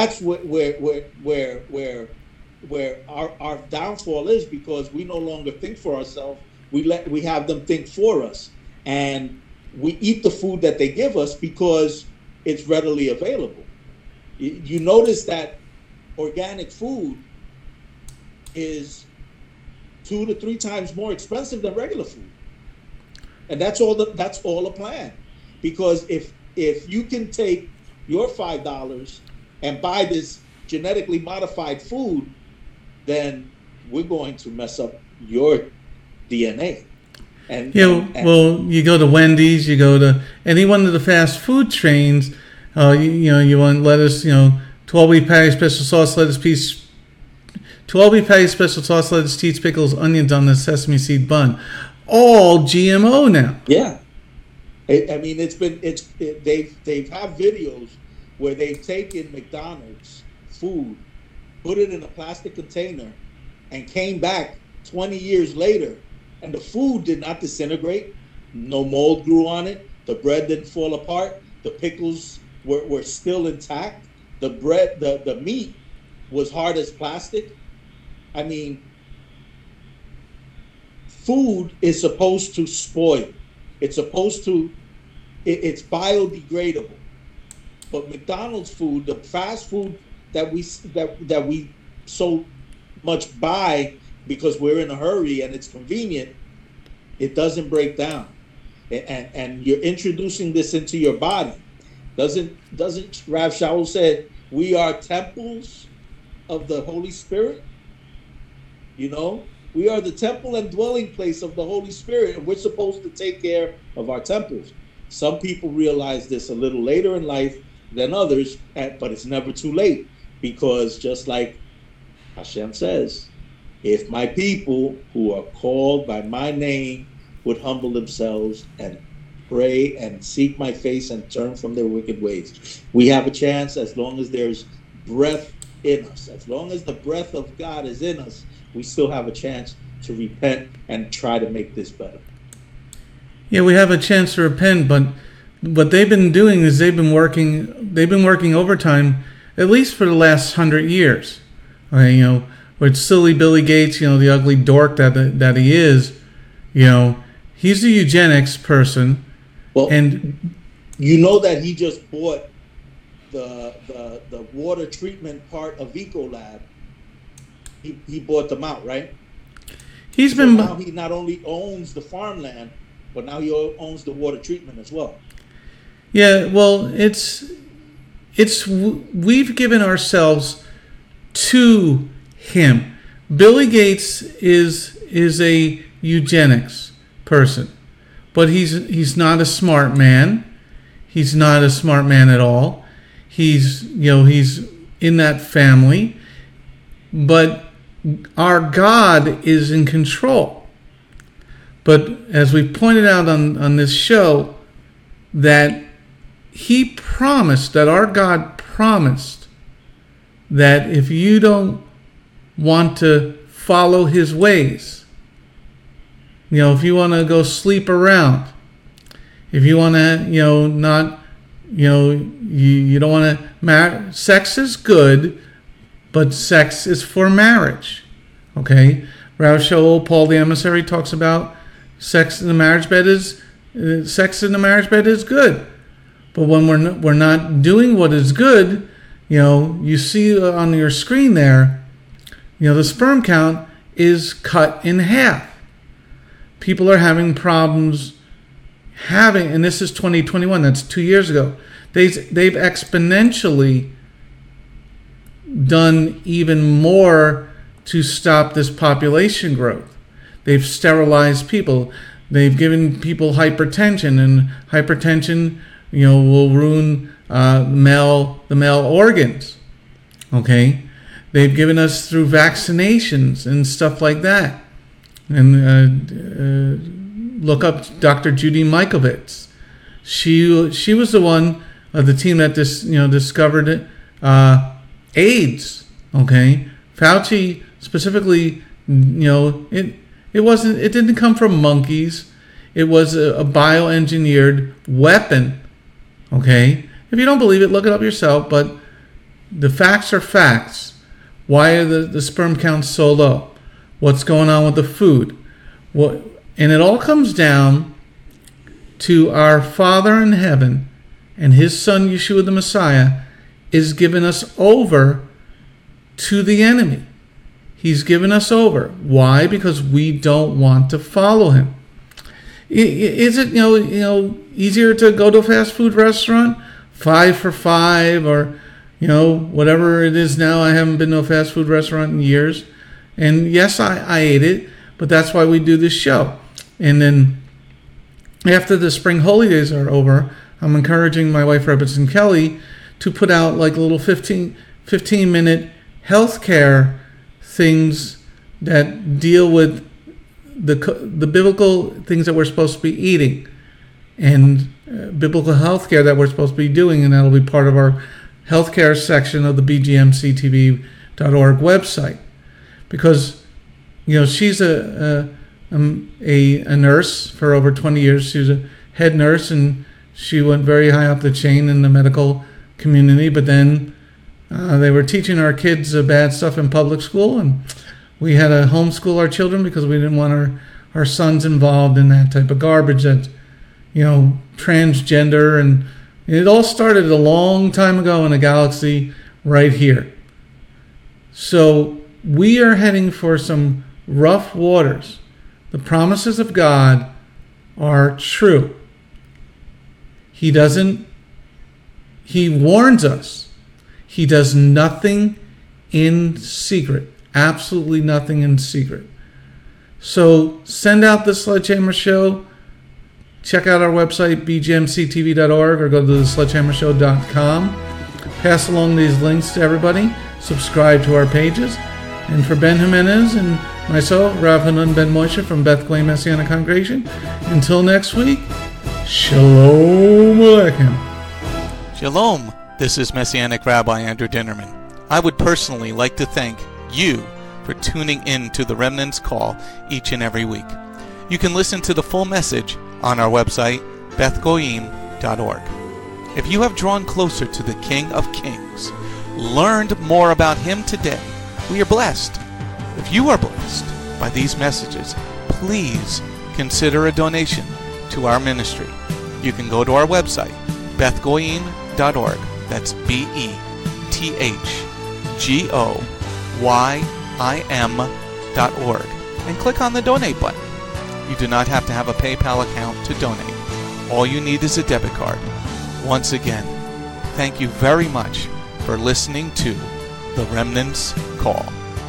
where our downfall is, because we no longer think for ourselves. We have them think for us, and we eat the food that they give us because it's readily available. You notice that organic food is 2 to 3 times more expensive than regular food, and that's all a plan. Because if you can take your $5 and buy this genetically modified food, then we're going to mess up your DNA. And well, you go to Wendy's, you go to any one of the fast food chains. You want lettuce, 12-week patty, special sauce, lettuce, peas. 12-week patty, special sauce, lettuce, cheese, pickles, onions on the sesame seed bun. All GMO now. Yeah, I mean they've have videos where they've taken McDonald's food, put it in a plastic container, and came back 20 years later, and the food did not disintegrate. No mold grew on it. The bread didn't fall apart. The pickles were still intact. The meat was hard as plastic. I mean, food is supposed to spoil. It's biodegradable. But McDonald's food, the fast food that we so much buy because we're in a hurry and it's convenient, it doesn't break down. And you're introducing this into your body. Doesn't Rav Shaul said we are temples of the Holy Spirit? We are the temple and dwelling place of the Holy Spirit, and we're supposed to take care of our temples. Some people realize this a little later in life than others, but it's never too late, because just like Hashem says, if my people who are called by my name would humble themselves and pray and seek my face and turn from their wicked ways, we have a chance as long as there's breath in us. As long as the breath of God is in us, we still have a chance to repent and try to make this better. Yeah, we have a chance to repent, but what they've been doing is they've been working overtime at least for the last 100 years. Okay, with silly Billy Gates, the ugly dork that he is, he's a eugenics person. Well, and you know that he just bought the water treatment part of Ecolab, he bought them out, right? Now he not only owns the farmland, but now he owns the water treatment as well. Yeah, well, we've given ourselves to him. Billy Gates is a eugenics person, but he's not a smart man. He's not a smart man at all. He's in that family, but our God is in control. But as we pointed out on this show, that he promised, that our God promised, that if you don't want to follow his ways, if you want to go sleep around, if you want to, you don't want to marry, sex is good, but sex is for marriage. Okay? Rav Shaul, Paul the Emissary, talks about sex in the marriage bed is good. But when we're not doing what is good, you see on your screen there, the sperm count is cut in half. People are having problems and this is 2021, that's 2 years ago. They've exponentially done even more to stop this population growth. They've sterilized people. They've given people hypertension, and hypertension, will ruin the male organs. Okay, they've given us through vaccinations and stuff like that. And look up Dr. Judy Mikovits. She was the one of the team that discovered it. AIDS. Okay, Fauci specifically. It didn't come from monkeys. It was a bioengineered weapon. Okay, if you don't believe it, look it up yourself. But the facts are facts. Why are the sperm counts so low? What's going on with the food? And it all comes down to our Father in heaven and his Son Yeshua the Messiah is giving us over to the enemy. He's given us over. Why? Because we don't want to follow him. Is it easier to go to a fast food restaurant, 5 for $5, or whatever it is now? I haven't been to a fast food restaurant in years, and yes, I ate it, but that's why we do this show. And then after the spring holy days are over, I'm encouraging my wife Rebbetzin Kelly to put out like little 15-minute healthcare things that deal with the biblical things that we're supposed to be eating and biblical healthcare that we're supposed to be doing, and that'll be part of our healthcare section of the bgmctv.org website. Because she's a nurse for over 20 years. She was a head nurse, and she went very high up the chain in the medical community. But then they were teaching our kids bad stuff in public school, and we had to homeschool our children because we didn't want our sons involved in that type of garbage, that transgender. And it all started a long time ago in a galaxy right here. So we are heading for some rough waters. The promises of God are true. He warns us. He does nothing in secret. Absolutely nothing in secret. So send out the Sledgehammer Show. Check out our website, bgmctv.org, or go to thesledgehammershow.com. Pass along these links to everybody. Subscribe to our pages. And for Ben Jimenez and myself, Rav Hanan Ben Moshe from Beth Clay Messianic Congregation, until next week, Shalom Aleichem. Shalom. This is Messianic Rabbi Andrew Dinnerman. I would personally like to thank you for tuning in to the Remnant's Call each and every week. You can listen to the full message on our website, bethgoyim.org. If you have drawn closer to the King of Kings, learned more about him today, we are blessed. If you are blessed by these messages, please consider a donation to our ministry. You can go to our website, bethgoyim.org, That's BETHGOYIM.org, and click on the donate button. You do not have to have a PayPal account to donate. All you need is a debit card. Once again, thank you very much for listening to The Remnant's Call.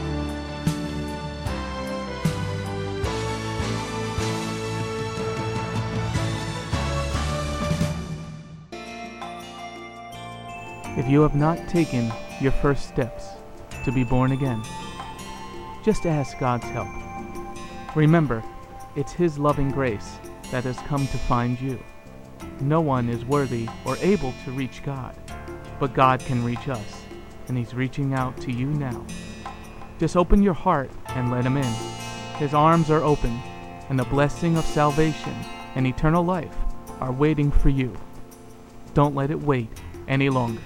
If you have not taken your first steps to be born again, just ask God's help. Remember, it's His loving grace that has come to find you. No one is worthy or able to reach God, but God can reach us, and He's reaching out to you now. Just open your heart and let Him in. His arms are open, and the blessing of salvation and eternal life are waiting for you. Don't let it wait any longer.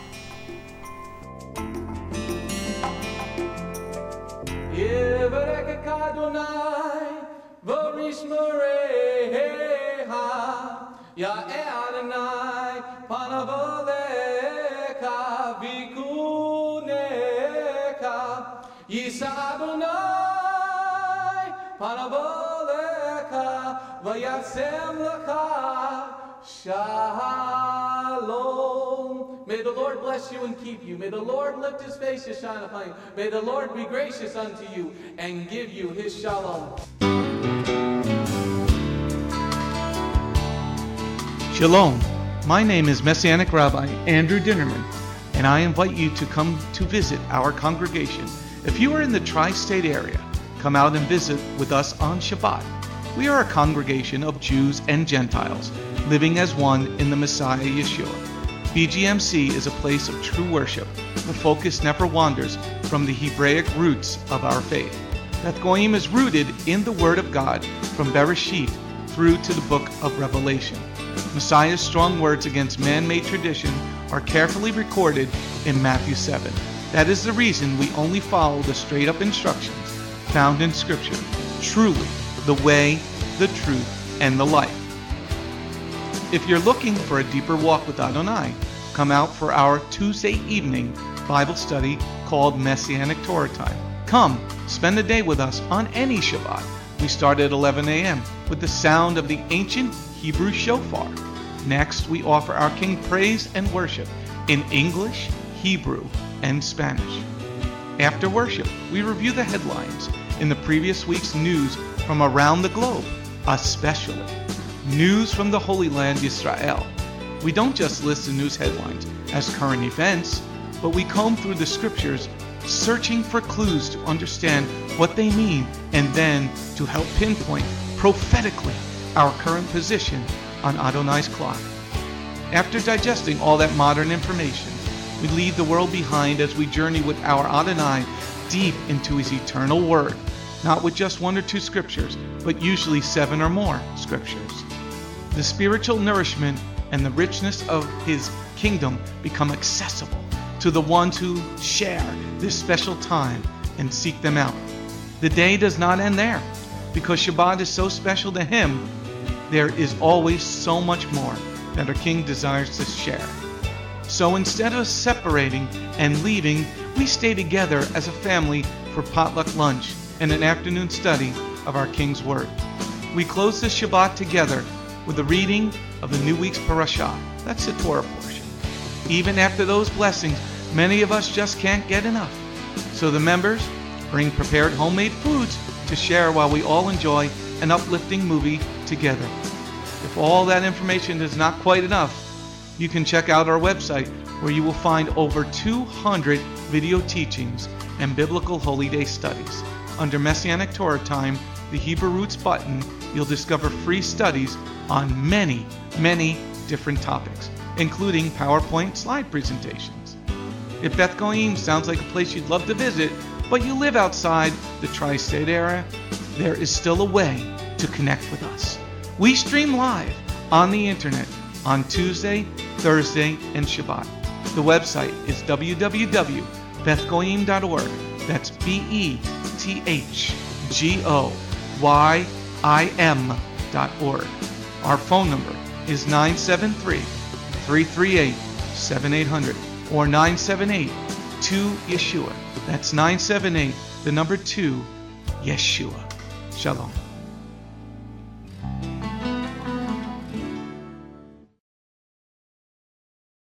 Ya Adonai, Panavoleka, Vikuneka, Yisa Adonai, Panavoleka, Vayasem Lecha, Shalom. May the Lord bless you and keep you. May the Lord lift His face to shine upon you. May the Lord be gracious unto you and give you His shalom. Shalom. My name is Messianic Rabbi Andrew Dinnerman, and I invite you to come to visit our congregation. If you are in the tri-state area, come out and visit with us on Shabbat. We are a congregation of Jews and Gentiles, living as one in the Messiah Yeshua. BGMC is a place of true worship. The focus never wanders from the Hebraic roots of our faith. Beth Goyim is rooted in the Word of God from Bereshit through to the book of Revelation. Messiah's strong words against man-made tradition are carefully recorded in Matthew 7. That is the reason we only follow the straight-up instructions found in Scripture, truly the way, the truth, and the life. If you're looking for a deeper walk with Adonai, come out for our Tuesday evening Bible study called Messianic Torah Time. Come, spend a day with us on any Shabbat. We start at 11 a.m. with the sound of the ancient Hebrew shofar. Next, we offer our King praise and worship in English, Hebrew, and Spanish. After worship, we review the headlines in the previous week's news from around the globe, especially news from the Holy Land, Israel. We don't just list the news headlines as current events, but we comb through the scriptures, searching for clues to understand what they mean and then to help pinpoint prophetically our current position on Adonai's clock. After digesting all that modern information, we leave the world behind as we journey with our Adonai deep into His eternal Word, not with just one or two scriptures, but usually 7 or more scriptures. The spiritual nourishment and the richness of His kingdom become accessible to the ones who share this special time and seek them out. The day does not end there. Because Shabbat is so special to Him, there is always so much more that our King desires to share. So instead of separating and leaving, we stay together as a family for potluck lunch and an afternoon study of our King's Word. We close the Shabbat together with the reading of the new week's parashah. That's the Torah portion. Even after those blessings, many of us just can't get enough. So the members bring prepared homemade foods to share while we all enjoy an uplifting movie together. If all that information is not quite enough, you can check out our website where you will find over 200 video teachings and biblical holy day studies. Under Messianic Torah Time, the Hebrew Roots button, you'll discover free studies on many, many different topics, including PowerPoint slide presentations. If Beth Goyim sounds like a place you'd love to visit, but you live outside the tri-state area, there is still a way to connect with us. We stream live on the internet on Tuesday, Thursday, and Shabbat. The website is www.bethgoyim.org. That's BETHGOYIM.org. Our phone number is 973-338-6900. 888-2-7800 or 978-2-YESHUA. That's 978, the number 2, Yeshua. Shalom.